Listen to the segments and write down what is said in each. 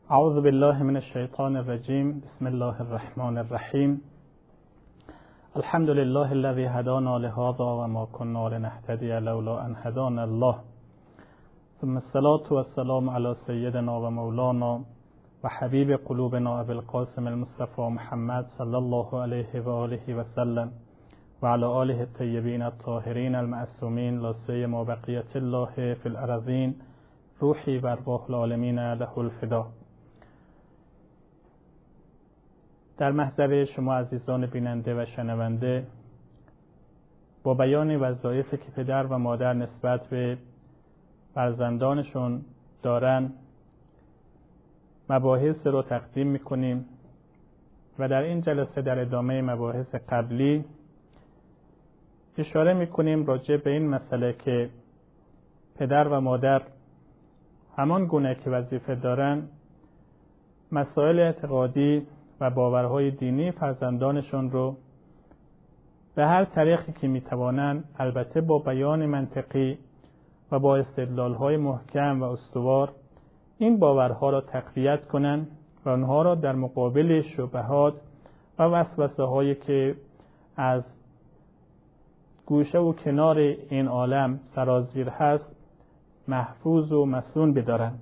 اعوذ بالله من الشیطان الرجیم. بسم الله الرحمن الرحیم. الحمد لله الذي هدانا لهذا وما كنا لنهتدي لولا ان هدانا الله. ثم الصلاة والسلام على سيدنا ومولانا وحبيب قلوبنا ابي القاسم المصطفى محمد صلى الله عليه وآله وسلم وعلى آله الطيبين الطاهرين المعصومين لا سيما بقية الله في الأرضين روحي و ارواح العالمین له الفدا. در محضر شما عزیزان بیننده و شنونده، با بیان وظایفی که پدر و مادر نسبت به فرزندانشون دارن مباحث رو تقدیم میکنیم و در این جلسه در ادامه مباحث قبلی اشاره میکنیم راجع به این مسئله که پدر و مادر همان گونه که وظیفه دارن مسائل اعتقادی و باورهای دینی فرزندانشون رو به هر طریقی که میتوانند، البته با بیان منطقی و با استدلالهای محکم و استوار، این باورها را تقویت کنند و آنها را در مقابل شبهات و وسوسه هایی که از گوشه و کنار این عالم سرازیر هست محفوظ و مصون بدارند.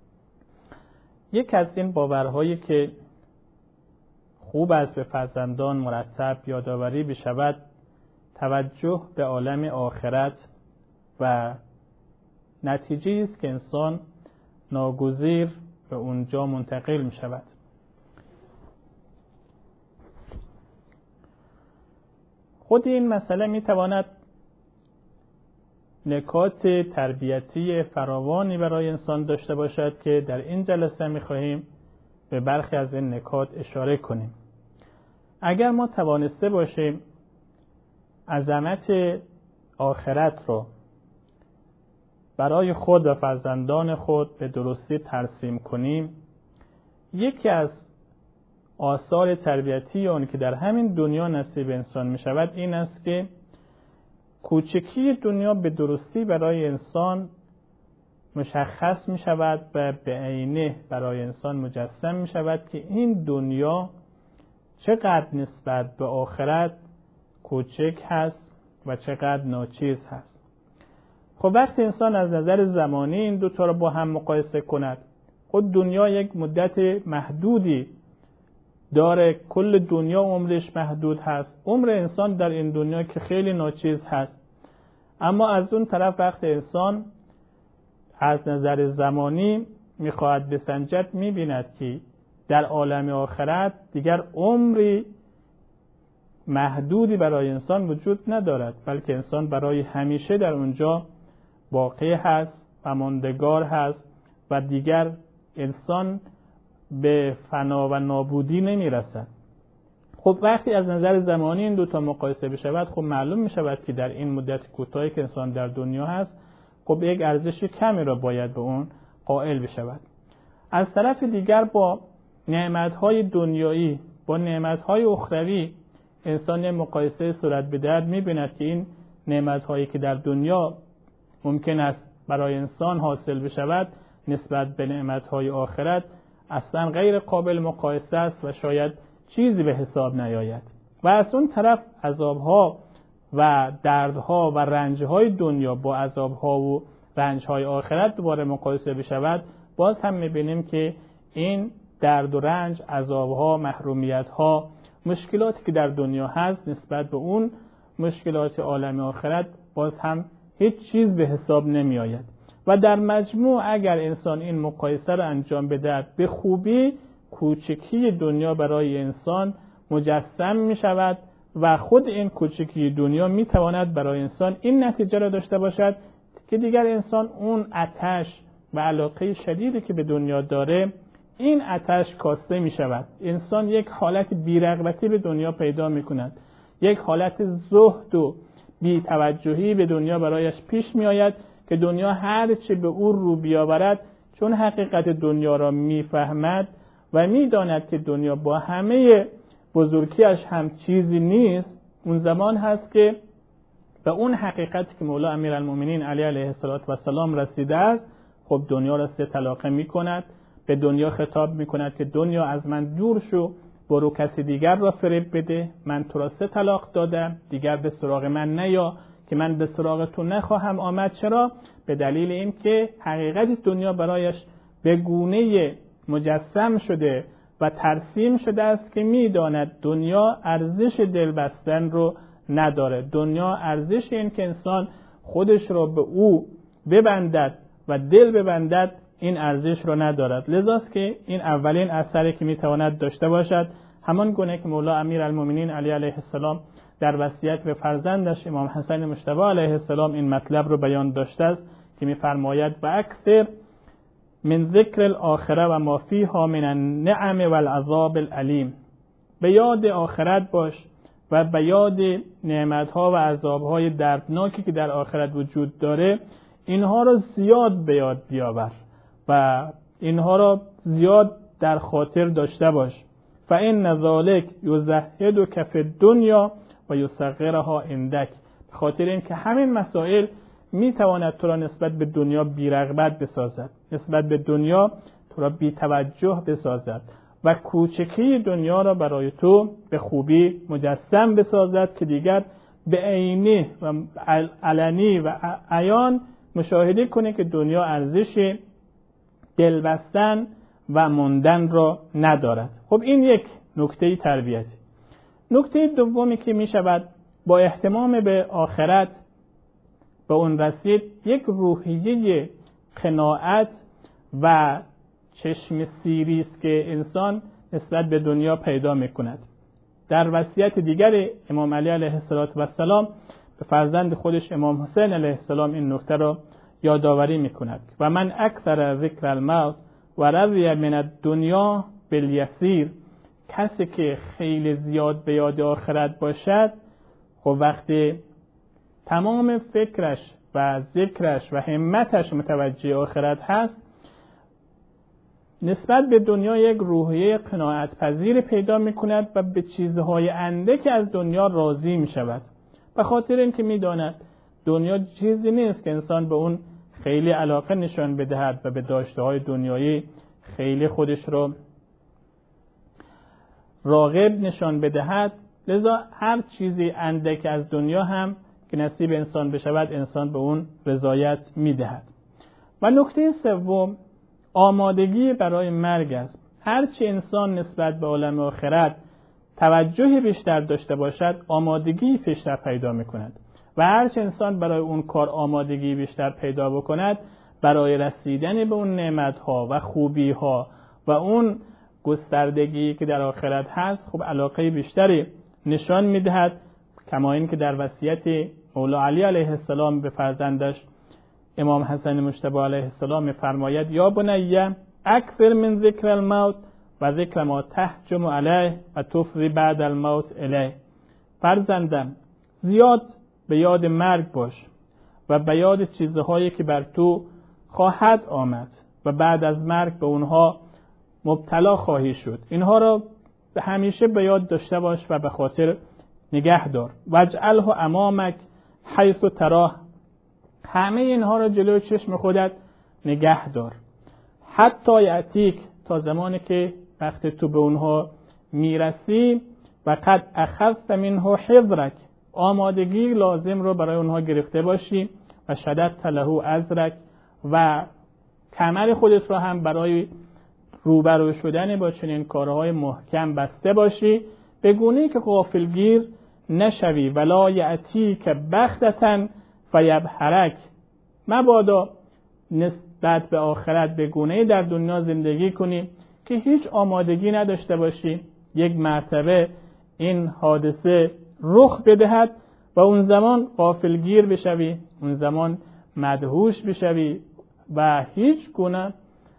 یک از این باورهایی که خوب است به فرزندان مرتب یادآوری بشود توجه به عالم آخرت و نتیجه است که انسان ناگزیر به اونجا منتقل می شود. خود این مسئله می تواند نکات تربیتی فراوانی برای انسان داشته باشد که در این جلسه می خواهیم به برخی از این نکات اشاره کنیم. اگر ما توانسته باشیم عظمت آخرت رو برای خود و فرزندان خود به درستی ترسیم کنیم، یکی از آثار تربیتی اون که در همین دنیا نصیب انسان می شود این است که کوچکی دنیا به درستی برای انسان مشخص می شود و به عینه برای انسان مجسم می شود که این دنیا چقدر نسبت به آخرت کوچک هست و چقدر ناچیز هست. خب وقتی انسان از نظر زمانی این دوتا را با هم مقایسه کند، خود دنیا یک مدت محدودی داره، کل دنیا عمرش محدود هست، عمر انسان در این دنیا که خیلی ناچیز هست. اما از اون طرف وقتی انسان از نظر زمانی میخواهد بسنجد میبیند که در عالم آخرت دیگر عمری محدودی برای انسان وجود ندارد، بلکه انسان برای همیشه در اونجا باقی هست و ماندگار هست و دیگر انسان به فنا و نابودی نمیرسد. خب وقتی از نظر زمانی این دوتا مقایسه بشود، خب معلوم میشود که در این مدت کوتاهی که انسان در دنیا هست خب یک ارزش کمی را باید به اون قائل بشود. از طرف دیگر با نعمتهای دنیایی با نعمتهای اخروی انسان مقایسه صورت بدهد میبیند که این نعمتهایی که در دنیا ممکن است برای انسان حاصل بشود نسبت به نعمتهای آخرت اصلا غیر قابل مقایسه است و شاید چیزی به حساب نیاید. و از اون طرف عذابها و دردها و رنجهای دنیا با عذابها و رنجهای آخرت دوباره مقایسه بشود، باز هم میبینیم که این درد و رنج، عذابها، محرومیتها، مشکلاتی که در دنیا هست نسبت به اون مشکلات عالم آخرت باز هم هیچ چیز به حساب نمی آید. و در مجموع اگر انسان این مقایسه را انجام بده، به خوبی کوچکی دنیا برای انسان مجسم می شود و خود این کوچکی دنیا می تواند برای انسان این نتیجه را داشته باشد که دیگر انسان اون آتش و علاقه شدیدی که به دنیا داره، این آتش کاسته می شود. انسان یک حالت بی‌رغبتی به دنیا پیدا می کند، یک حالت زهد و بی توجهی به دنیا برایش پیش می آید که دنیا هر چه به او رو بیاورد، چون حقیقت دنیا را می فهمد و می داند که دنیا با همه بزرگیش هم چیزی نیست، اون زمان هست که به اون حقیقتی که مولا امیرالمومنین علی علیه السلام رسیده است، خب دنیا را سه طلاقه می کند، به دنیا خطاب میکند که دنیا از من دور شو، برو کسی دیگر را فریب بده، من تو را 3 طلاق دادم، دیگر به سراغ من نیا که من به سراغ تو نخواهم آمد. چرا؟ به دلیل این که حقیقت دنیا برایش به گونه مجسم شده و ترسیم شده است که میداند دنیا ارزش دل بستن رو نداره. دنیا ارزش این که انسان خودش رو به او ببندد و دل ببندد این ارزش رو ندارد. لذاست که این اولین اثری که میتواند داشته باشد، همان گونه که مولا امیرالمومنین علی علیه السلام در وصیت به فرزندش امام حسن مجتبی علیه السلام این مطلب رو بیان داشته است که میفرماید و اکثر من ذکر الاخره و ما فیها من النعم والعذاب الالیم، به یاد آخرت باش و به یاد نعمت‌ها و عذاب‌های دردناکی که در آخرت وجود داره، اینها رو زیاد به یاد بیاور و اینها رو زیاد در خاطر داشته باش. فإن ذلک یزهدک فی الدنیا و یصغرها عندک، به خاطر اینکه همین مسائل میتواند تو را نسبت به دنیا بی‌رغبت بسازد، نسبت به دنیا تو را بی‌توجه بسازد و کوچکی دنیا را برای تو به خوبی مجسم بسازد که دیگر به عینی و علنی و عیان مشاهده کنی که دنیا ارزش دلبستن و ماندن را ندارد. خب این یک نکته تربیتی. نکته دومی که می شود با اهتمام به آخرت به اون رسید، یک روحیه قناعت و چشم سیری است که انسان نسبت به دنیا پیدا می کند. در وصیت دیگر امام علی علیه السلام به فرزند خودش امام حسین علیه السلام این نکته را یادآوری می کند و من اکثر ذکر الموت و رضی من الدنیا بالیسیر، کسی که خیلی زیاد به یاد آخرت باشد، خب وقتی تمام فکرش و ذکرش و همتش متوجه آخرت هست، نسبت به دنیا یک روحیه قناعت پذیر پیدا می کند و به چیزهای اندک از دنیا راضی می شود، به خاطر اینکه می داند دنیا چیزی نیست که انسان به اون خیلی علاقه نشان بدهد و به داشته های دنیایی خیلی خودش رو راغب نشان بدهد. لذا هر چیزی اندک از دنیا هم که نصیب انسان بشود، انسان به اون رضایت می دهد. و نکته سوم آمادگی برای مرگ است. هرچی انسان نسبت به عالم آخرت توجه بیشتر داشته باشد، آمادگی بیشتر پیدا می کند و هرچی انسان برای اون کار آمادگی بیشتر پیدا بکند، برای رسیدن به اون نعمت‌ها و خوبی‌ها و اون گستردگی که در آخرت هست، خب علاقه بیشتری نشان می‌دهد. کما این که در وصیت مولا علی علیه السلام به فرزندش امام حسن مجتبی علیه السلام می‌فرماید یا بنی اکثر من ذکر الموت و ذکر ما تهجم علیه و تفضی بعد الموت الیه. فرزندم، زیاد به یاد مرگ باش و به یاد چیزهایی که بر تو خواهد آمد و بعد از مرگ به اونها مبتلا خواهی شد. اینها را همیشه به یاد داشته باش و به خاطر نگه دار. واجعله امامک حیث تراه، همه اینها را جلوی چشم خودت نگه دار. حتی یأتیک، تا زمانی که وقتی تو به اونها میرسی و قد اخذت منه حذرک، آمادگی لازم رو برای اونها گرفته باشی و شددت له ازرک، و کمر خودت رو هم برای روبرو شدن با چنین کارهای محکم بسته باشی، به گونه‌ای که غافلگیر نشوی. ولا یأتیک بغتة فیبهرک، مبادا نسبت به آخرت به گونه‌ای در دنیا زندگی کنی که هیچ آمادگی نداشته باشی، یک مرتبه این حادثه رخ بدهد و اون زمان غافلگیر بشوی، اون زمان مدهوش بشوی و هیچ گونه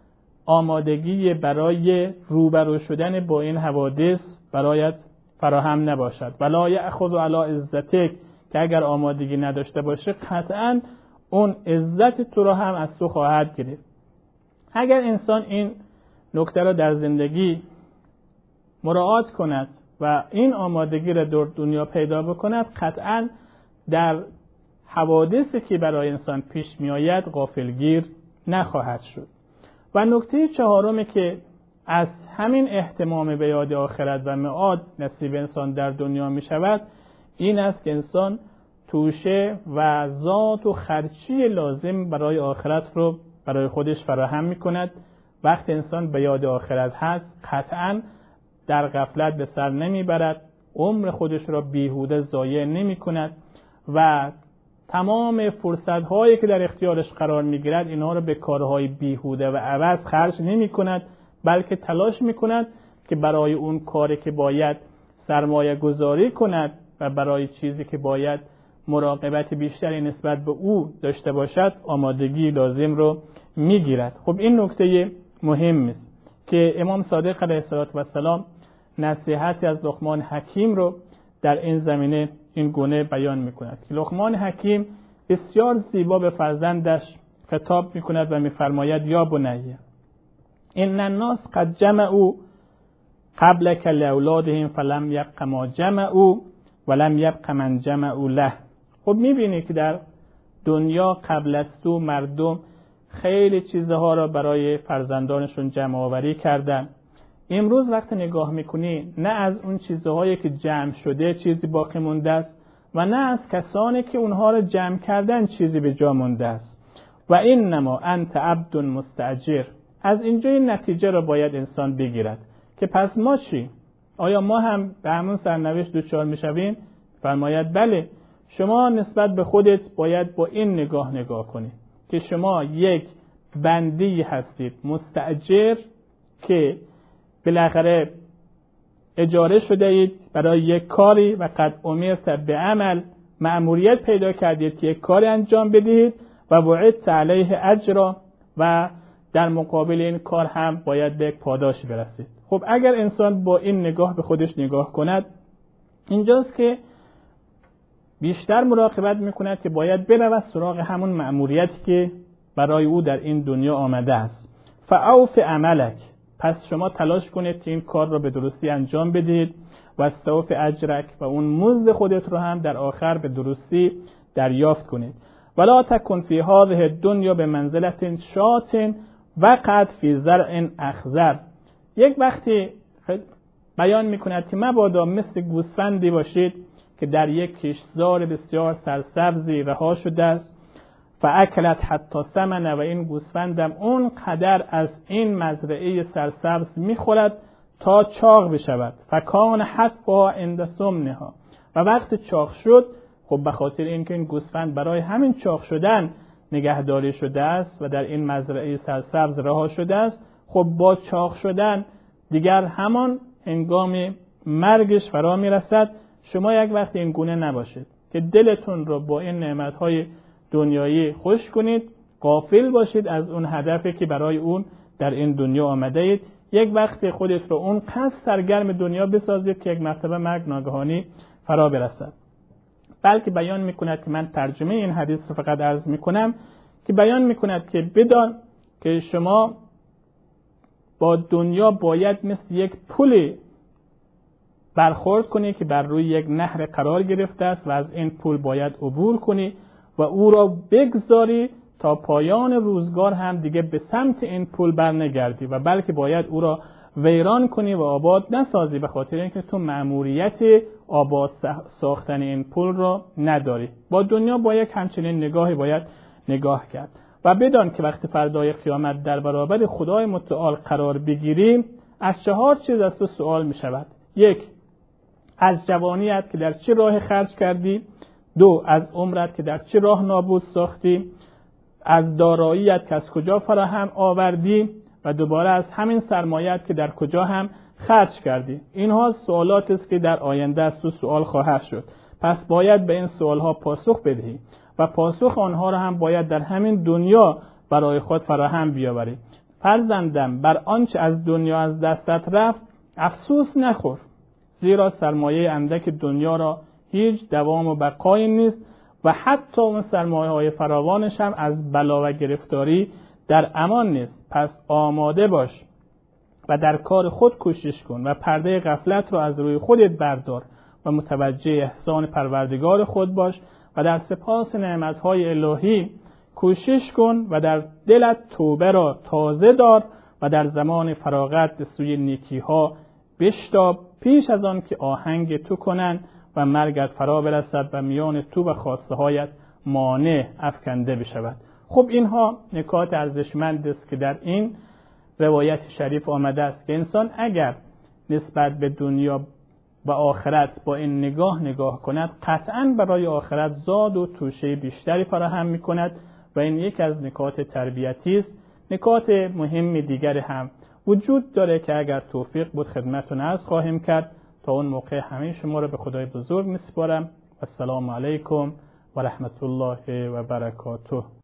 آمادگی برای روبرو شدن با این حوادث برایت فراهم نباشد. ولا یأخذ علی عزتک، که اگر آمادگی نداشته باشه قطعاً اون عزت تو را هم از تو خواهد گرفت. اگر انسان این نکته را در زندگی مراعات کند و این آمادگی را در دنیا پیدا بکند، قطعاً در حوادثی که برای انسان پیش می آید غافلگیر نخواهد شد. و نکته چهارم که از همین اهتمام به یاد آخرت و معاد نصیب انسان در دنیا می شود این است که انسان توشه و ذات و خرچی لازم برای آخرت رو برای خودش فراهم می کند. وقتی انسان به یاد آخرت هست قطعاً در غفلت به سر نمی برد، عمر خودش را بیهوده ضایع نمی کند و تمام فرصت هایی که در اختیارش قرار می گیرد اینها را به کارهای بیهوده و عوض خرج نمی کند، بلکه تلاش می کند که برای اون کاری که باید سرمایه گذاری کند و برای چیزی که باید مراقبت بیشتری نسبت به او داشته باشد آمادگی لازم رو می گیرد. خب این نکته مهم است که امام صادق علیه السلام نصیحتی از لقمان حکیم رو در این زمینه این گونه بیان می کند که لقمان حکیم بسیار زیبا به فرزندش خطاب می کند و می فرماید یا بنیه ان الناس قد جمعوا قبلك لاولادهم فلم یبق ما جمعوا ولم یبق من جمعوا له. خب می بینی که در دنیا قبل از تو مردم خیلی چیزها را برای فرزندانشون جمع آوری کردن. امروز وقتی نگاه میکنی نه از اون چیزهایی که جمع شده چیزی باقی مونده است و نه از کسانی که اونها را جمع کردن چیزی به جا مونده است. و انما انت عبد مستاجر. از اینجا این نتیجه را باید انسان بگیرد که پس ما چی؟ آیا ما هم به همون سرنوشت دچار میشویم؟ فرماید بله، شما نسبت به خودت باید با این نگاه کنید که شما یک بندی هستید مستاجر که بالاخره اجاره شده اید برای یک کاری و قد امرت به عمل، مأموریت پیدا کردید که یک کاری انجام بدهید و وعدت علیه اجرا و در مقابل این کار هم باید به یک پاداش برسید. خب اگر انسان با این نگاه به خودش نگاه کند اینجاست که بیشتر مراقبت میکند که باید برود سراغ همون مأموریتی که برای او در این دنیا آمده است. فاوف عملک، پس شما تلاش کنید که این کار را به درستی انجام بدید و استوف اجرک و اون مزد خودت رو هم در آخر به درستی دریافت کنید. ولا تکن فی هذه الدنیا بمنزلة شاة وقعت فی زرع اخضر. یک وقتی بیان میکند که مبادا مثل گوسفندی باشید که در یک کشتزار بسیار سرسبزی رها شده است فاکلت حتی ثمن و این گوسفندم اون قدر از این مزرعه سرسبز میخورد تا چاق بشود فکان حتفها عند سمنها و وقت چاق شد خب به خاطر اینکه این گوسفند برای همین چاق شدن نگهداری شده است و در این مزرعه سرسبز رها شده است خب با چاق شدن دیگر همان هنگام مرگش فرا میرسد. شما یک وقت این گونه نباشید که دلتون رو با این نعمتهای دنیایی خوش کنید، غافل باشید از اون هدفی که برای اون در این دنیا آمده اید. یک وقت خودت رو اون قصد سرگرم دنیا بسازید که یک مرتبه مرگ ناگهانی فرا برسد. بلکه بیان میکند که من ترجمه این حدیث رو فقط عرض میکنم که بیان میکند که بدان که شما با دنیا باید مثل یک پل برخورد کنی که بر روی یک نهر قرار گرفته است و از این پل باید عبور کنی و او را بگذاری تا پایان روزگار هم دیگه به سمت این پل برنگردی و بلکه باید او را ویران کنی و آباد نسازی به خاطر اینکه تو مأموریت آباد ساختن این پل را نداری. با دنیا با یک همچنین نگاهی باید نگاه کرد و بدان که وقتی فردای قیامت در برابر خدای متعال قرار بگیریم از 4 چیز از تو سوال می شود. 1. از جوانیت که در چه راه خرج کردی. 2. از عمرت که در چه راه نابود ساختی. از داراییت که از کجا فراهم آوردی و دوباره از همین سرمایت که در کجا هم خرج کردی. اینها سوالات است که در آینده از تو سوال خواهد شد. پس باید به این سوالها پاسخ بدهی و پاسخ آنها را هم باید در همین دنیا برای خود فراهم بیاوری. فرزندم بر آنچه از دنیا از دستت رفت افسوس نخور، زیرا سرمایه اندک دنیا را هیچ دوام و بقایی نیست و حتی اون سرمایه های فراوانش هم از بلا و گرفتاری در امان نیست. پس آماده باش و در کار خود کوشش کن و پرده غفلت را از روی خودت بردار و متوجه احسان پروردگار خود باش و در سپاس نعمتهای الهی کوشش کن و در دلت توبه را تازه دار و در زمان فراغت به سوی نیکی ها بشتاب پیش از آن که آهنگ تو کنند و مرگت فرا برسد و میان تو و خواسته هایت مانع افکنده بشود. خب اینها نکات ارزشمند است که در این روایت شریف آمده است که انسان اگر نسبت به دنیا و آخرت با این نگاه کند، قطعاً برای آخرت زاد و توشه بیشتری فراهم می کند و این یک از نکات تربیتی است. نکات مهم دیگر هم وجود داره که اگر توفیق بود خدمتتون عرض خواهیم کرد. تا اون موقع همه شما را به خدای بزرگ میسپارم. السلام علیکم و رحمت الله و برکاته.